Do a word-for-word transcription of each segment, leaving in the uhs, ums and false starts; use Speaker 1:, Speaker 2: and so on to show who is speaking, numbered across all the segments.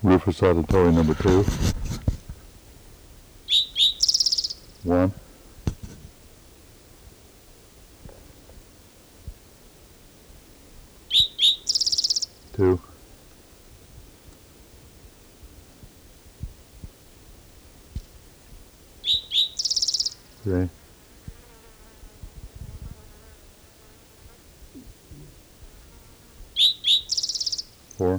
Speaker 1: Rufus auditory number two. One. Two. Three. Four.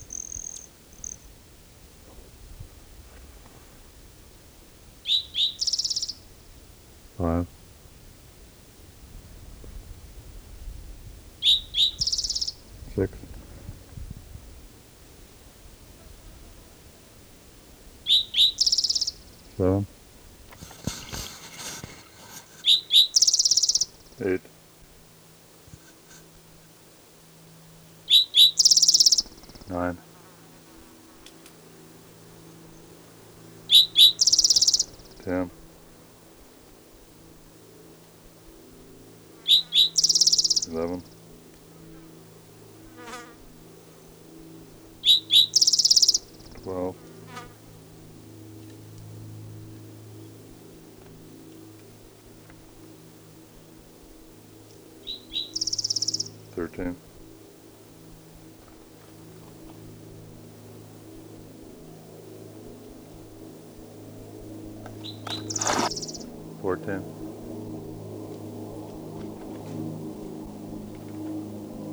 Speaker 1: Five. Six. Seven. Eight. Nine. Ten. Eleven. Twelve. Thirteen. Fourteen.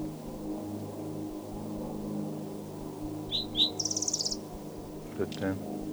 Speaker 1: Fifteen.